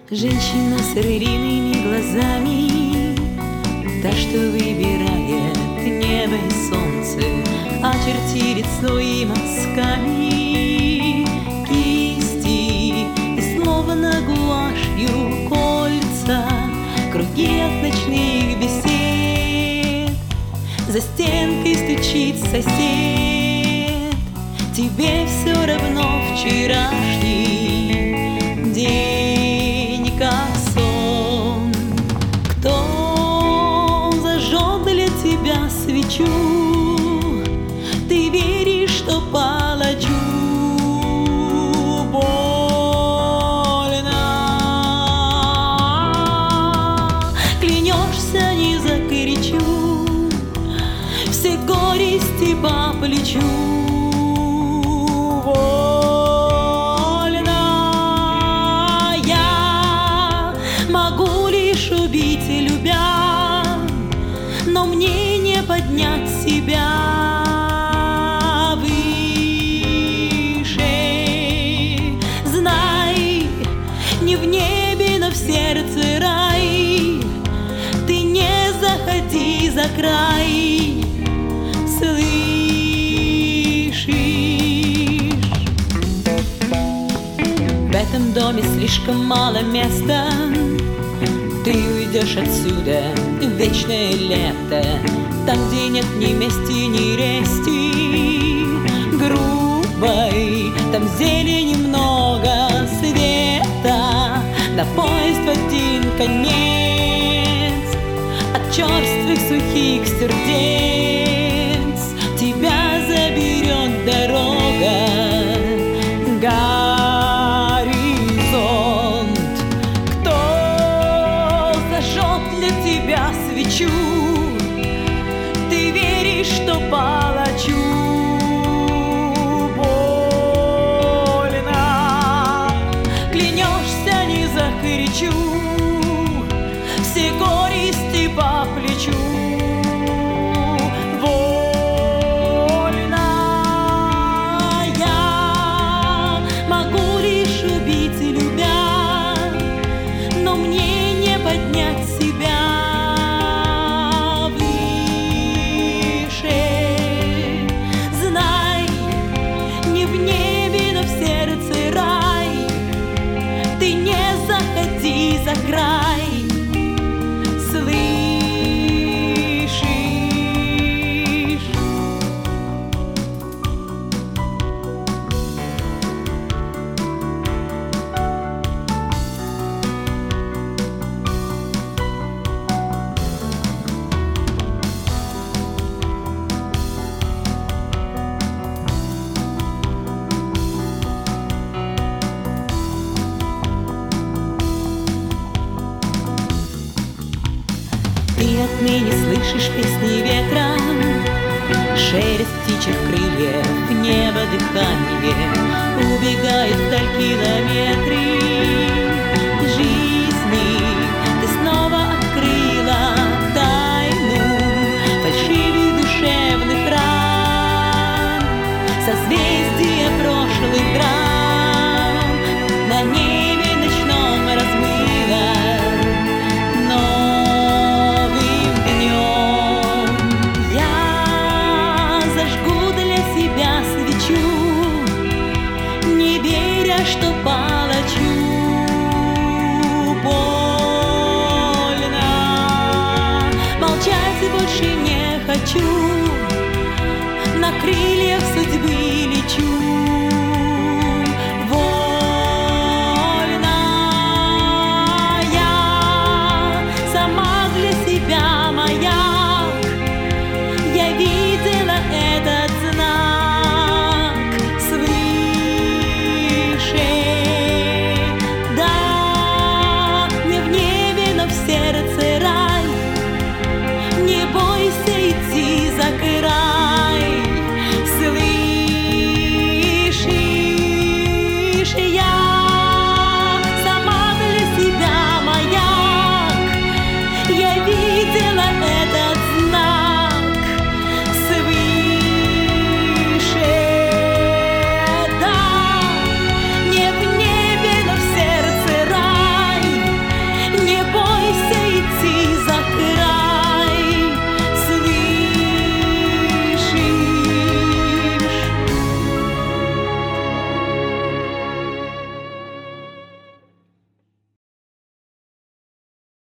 Женщина с орлиными глазами, та, что выбирает небо и солнце, очертит своими мазками кисти и словно гуашью кольца, круги от ночных бесед. За стенкой стучит сосед, тебе все равно вчерашний день как сон. Кто зажег для тебя свечу? Ты веришь, что палачу больно? Клянешься, не закричу, все горести по плечу. Убить, любя, но мне не поднять себя выше. Знай, не в небе, но в сердце рай. Ты не заходи за край, слышишь? В этом доме слишком мало места. Ты уйдешь отсюда в вечное лето, там, где нет ни мести, ни рести грубой, там зелени много, света, да поезд в один конец от черствых сухих сердец тебя заберет дорога. Для тебя свечу, ты веришь, что палачу больно. Клянешься, не закричу, все горести по плечу. Вольно я могу лишь убить, любя, но мне не поднять себя выше. Знай, не в небе, но в сердце рай. Ты не заходи за край, слышишь? Ты отныне слышишь песни ветра, шелест птичьих крыльев, небо дыхание, убегает вдаль километры.